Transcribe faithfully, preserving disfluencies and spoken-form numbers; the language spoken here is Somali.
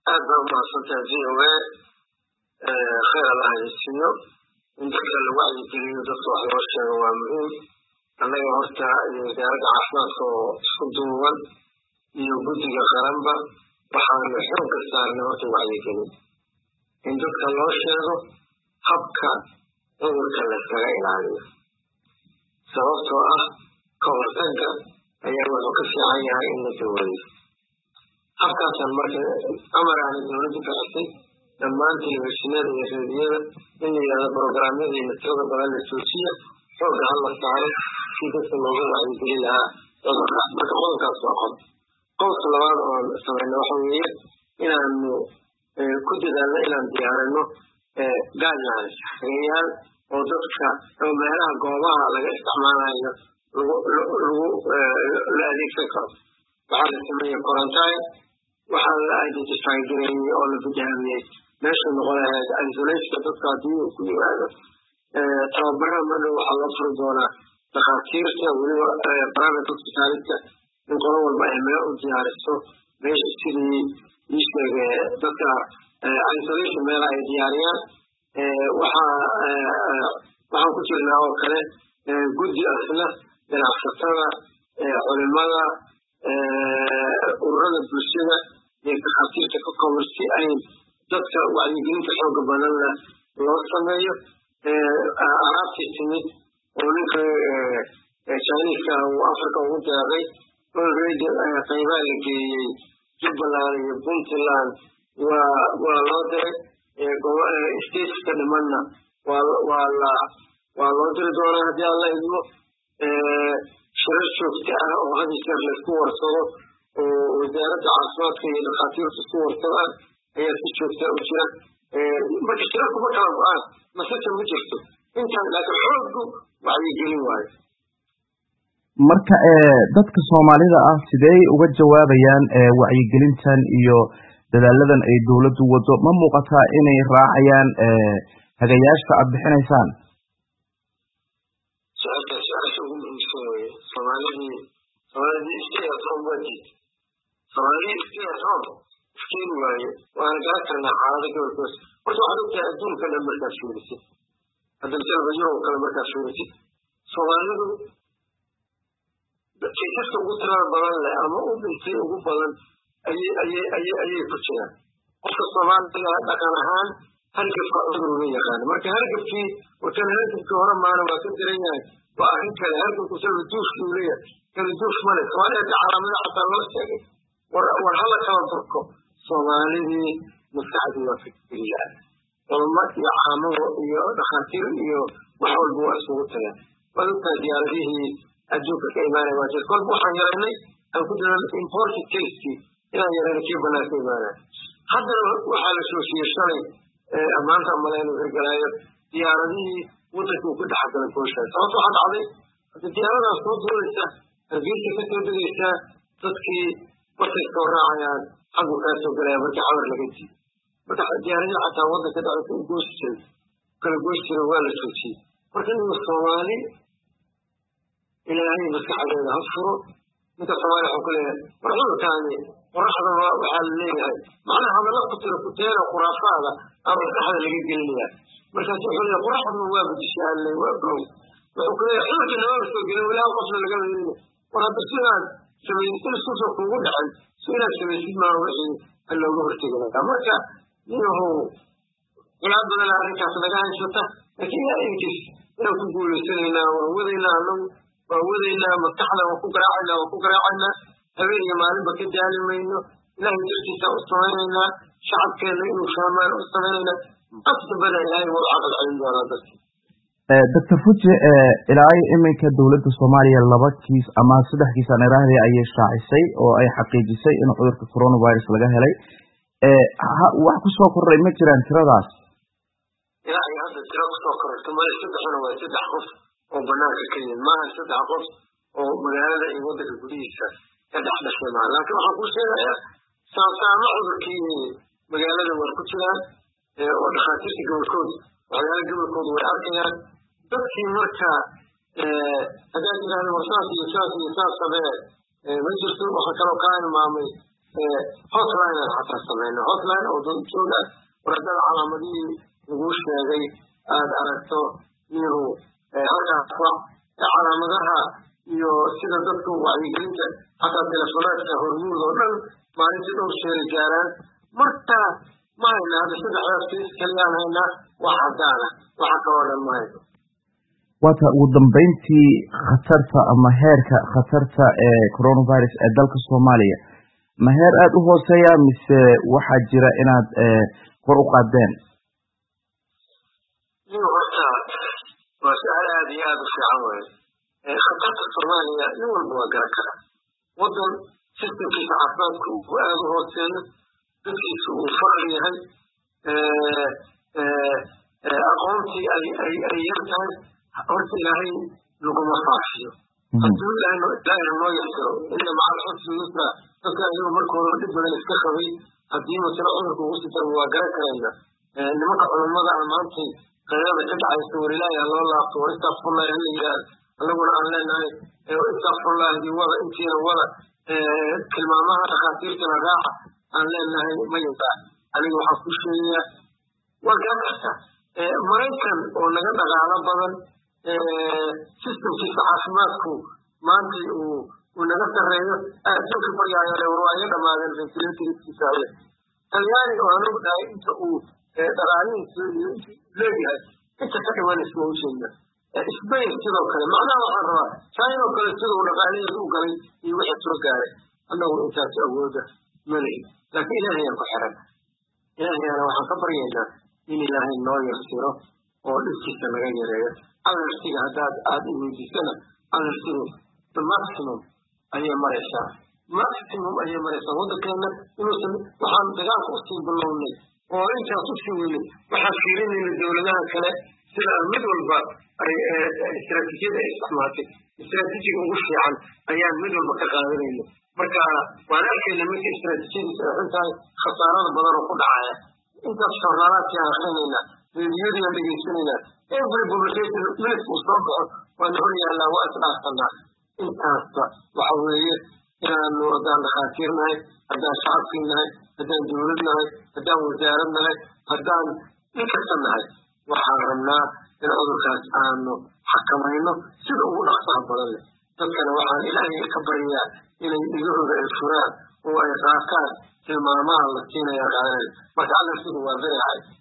هذا ما ستأتيه خير الله يسير إن ذكر الوعي الجديد تصلح الرشد ومهم أنا يهرتا إذا عصناك صدوا يوجد خرمبا وحاول يحرق السارنا وتوعي الجديد إن ذكر الرشد حبك أولك للسرائل عليه سوفتها كورتك أيام وكفي عنها إن تولي حبك سمرك أمر عن الدولة فأسي لما أنت الوشنات اليسودية إني هذا برنامج اللي متوقع بلاد السوسية فوق الله تعالى في قصة الموضوع عن دليلها أضرع ما تقول كاسوا قط قوس الوضع سمعنا وحوية إلى أنه كنت ذلك إلى انتهار أنه قال يعني ريال وضدك أو مهلا قوضها لك استعمالها لا ذيك فكرة بعد السمية قرنطاي وحال أيضا تستعيدين أولا في جهنمية ماشي نقولها الزوليس كتبقاتي وكل هذا تربنا منه وحال فرضونا تخاطيرته ولو برامة التسالية من قرون والبأماء وديارسه ماشي سيري يشبه تذكر الزوليس ميلا دياريان وحا وحا كتيرنا وكذا قد أسنة من عصرتنا علماء ururada bulshada ee ka xaqiiqda ka koobsi ay dadka wacyigelinta xoog badan loo sameeyo ee arabti timid oo ninka ee Chinese oo Afrika ugu jaaday oo reeyo qaybaha la geeyay Jubaland iyo Puntland waa waa loo diray ee gobolka stateska dhimanna waa waa la waa loo diray doonaa hadii Allah idmo ee shirarka oo hadii sir la isku warsado وزارة العاصمات في الخطير في الصور طبعا هي تشوف تأوجه ما تشترك بكرة الآن ما ستة مجرته أنت لكن حرقه وعلي جلي واحد marka ee dadka Soomaalida ah sidee uga jawaabayaan ee wacyigelintan iyo dadaaladan ay dawladdu wado ma muuqata inay raacayaan ee hagayaashka aad bixinaysaan su'aasha su'aasha ugu muhiimsan weeye Soomaalida Soomaalida iskee Soomaalida Soomaalida iskee iskee waaye waan gaartana xaalada gobolkaas horta waxa uu tahay adduunka dhan markaas fiirisay hadda jalbayo kala markaas fiirisay Soomaalidu dadka ugu tirada badan leh ama u dhintay ugu badan ayay ayay ayay ayay ku jiraan qofka Soomaaliga dhaqan ahaan halka cudurka yaqaan marka hargabkii wataan hargabkii hore maana waa ka diran yahay waa arrin kale hargabku soo duush u leeyahay kala duush male Soomaalida calaamada xataa loo sheegay war war hala kala durko Soomaalidii maskaxdu waa fikiriyaan culumad iyo caamo iyo dhakhaatiir iyo wax walba waa isugu tagaan wadada diyaaradihii adduunka ka imaanaya waa jirkood waxaan yaraynay aan ku diran import taste inaan yaraynay kii banaanka imaanaya haddana waxaa la soo shiishanay amaanta malaynu hirgalaayo diyaaradihii waddanka uu ku dhex galay kooshaas sababta waxaa dhacday hadda diyaaradaas soo duulaysa hargeysa ka soo degaysa dadkii markay soo raacayaan xaggu kaa soo galaya markii xawar laga jiiyo marka diyaaradihii xataa waddanka dhacay u goosi jiray kala goosi jiray waa la joojiyey marka inuu Soomaali ilaahay maskaxdeeda ha furo ninka Soomaali wuxuu ku leeyahay war cudurkaani qoraxda waxaa la leeyahay macnaha hadalla ku tiro ku teena khuraafaada ama maskaxda laga gelinaya markaas wuxuu leeyahay qoraxdu waa budishaale waa gow wuxuu ku leeyahay cudurka lama soo gelin walaa qofna laga leeyahay war hadda sidaan sameeyay isku soo kugu dhacay sidaan sameeyay ma wixii looga hortagay marka inuu ilaa badan arrinkaas laga haysata laakiin yaa inkiis inuu ku guuleysanayna waa wadayna annagu waa wadayna maskaxda waa ku garaacayna waa ku garaacayna habeen iyo maalinba ka daali mayno ilaahay jirkiisa u samaynayna shacabkeena inuu fahmaan u samaynayna qasbada ilaahay waa caqal celin doonaa dadka Doctor Fuji ilaahay iminka dawladda Soomaaliya laba kiis ama saddex kiis aan iraahdii ayay shaacisay oo ay xaqiijisay in cudurka coronavirus laga helay ee wax ku soo koray ma jiraan tiradaas ilaahay hadda tiro ku soo koray Soomaaliya saddexna waa saddex qof oo banaanka ka yimid ma aha saddex qof oo magaalada iyo waddanka gudihiisa ka dhex dhashay ma laakiin waxaan ku sheegayaa saasaama cudurkii magaalada war ku jiraan oo dhakhaatiirta gobolkooda waxyaala gobolkooda way arkayaan dadkii marka haddaad yidhahdo warsaas iyo saas iyo saas samee ma jirto waxa kaloo kaa ilmaamay hotline xataa samayno hotline oo dad jooga waradada calaamadihii lagu sheegay aad aragto inuu halkaas calaamadaha iyo sida dadku wacyigelinta xataa telefonaadka hormuud oo dhan maalintii dhowr sheer gaaraan marka ma hayna hadda saddexdaas kiis kaliyaan haynaa wax caddaana waxa ka odhan maayo waata ugu dambeyntii khatarta ama heerka khatarta ee coronavirus ee dalka Soomaaliya ma heer aad u hooseeya mise waxaa jira inaad kor u qaadeen waa su'aal aad iyo aad u fiican wey khatarta Soomaaliya nin walba waa garan kara wadan sistemkiisa caafimaadku uu aad u hooseeyo dadkiisu uu faqri yahay aqoontii ay ay yar tahay horta ilaahay laguma faafiyo hadduu ilaahay noo yasiro ina maca alxusni yusra dadka ayagu markooda dhib badan iska qabay haddii masalo cudurka ugu sii darbo waa garan karayna nimanka culummada ah maantay qaylada ka dhacaysa war ilaahay ha loo laabto war istaqfurlah hala yidhaahdo annaguna aan leenahay istaqfurlahdii wada intiina wada tilmaamaha dhakhaatiirtana raaca aan leenahay mayintaa aniga waxaan ku sheegayaa waa garan kartaa maraykan oo naga dhaqaalo badan sistemkiisa caafimaadku maanta uu uu naga sarreeyo adduunka baryaayale war waa iga dhamaadeen ventilatorkiisa ale talyaaniga oo aan ognahay inta uu dhaqaalihiisu leeyahay inta ka dhiman isma u sheegna Spain sidoo kale macnaha waxaan rabaa China oo kale sidoo dhaqaalihiisu u galay iyo wixii soo gaaray annagu intaas awooda malay laakiin ilaahay aan ku xiran ilaahayna waxaan ka baryaynaa in ilaahay noo yasiro oo dhibkiisa naga yareeyo adarsiga haddaad aad u weydiisana adarsigu maximum ayay maraysaa maximum ayay maraysaa waddankeena inuusan waxaan dagaalka usii bilownay oo intaas usii weynay waxaan fiirinayna dowladaha kale sida mid walba ay istiraatiijiyada ay isticmaatay istiraatiijiga ugu fiican ayaan mid walba ka qaadanayna marka waan arkayna marka istiraatiijiyadiisa ay xun tahay khasaarada badan oo ku dhacaya intaas joornaalaadkii aan akrinayna reediyadii aan dhegeysanayna every publication minutes uu soo baxo waana hor yaallaa waa isdhaafsanaa intaasba waxa weeye inaanu haddaan dhakhaatiir nahay haddaan shacabkii nahay haddaan dowlad nahay haddaan wasaarad nahay haddaan inkasta nahay waxaan rabnaa in cudurkaas aanu xakamayno sida ugu dhaqsaha badan leh dadkana waxaan ilaahay ka baryayaa inay dhigahooda ay furaan oo ay qaataan tilmaamaha la siinaya qaadanaya marka adarsigu waa very high